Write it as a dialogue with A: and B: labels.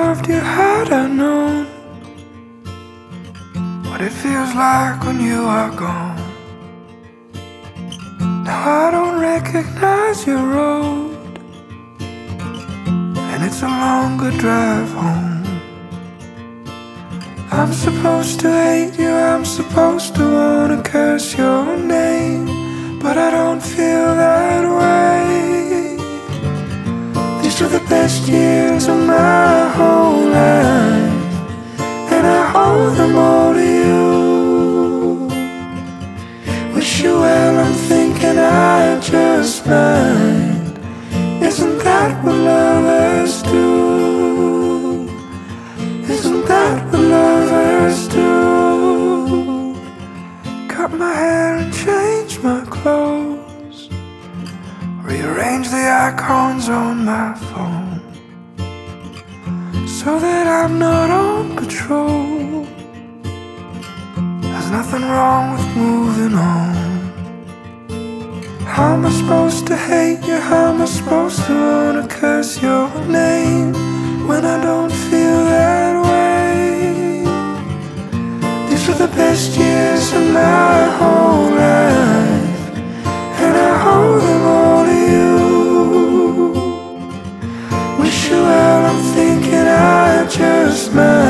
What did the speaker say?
A: loved you had I known what it feels like when you are gone. Now I don't recognize your road, and it's a longer drive home. I'm supposed to hate you, I'm supposed to wanna curse your name, but I don't feel that way. These are the best years of my whole life, and I owe them all to you. Wish you well, I'm thinking I just might. Isn't that what lovers do? Isn't that what lovers do? Cut my hair and change my clothes, rearrange the icons on my phone, so that I'm not on patrol. There's nothing wrong with moving on. How am I supposed to hate you? How am I supposed to wanna curse your name when I don't feel that way? These were the best years of my whole life, and I owe them all to you. Wish you well, I'm thinking I just might.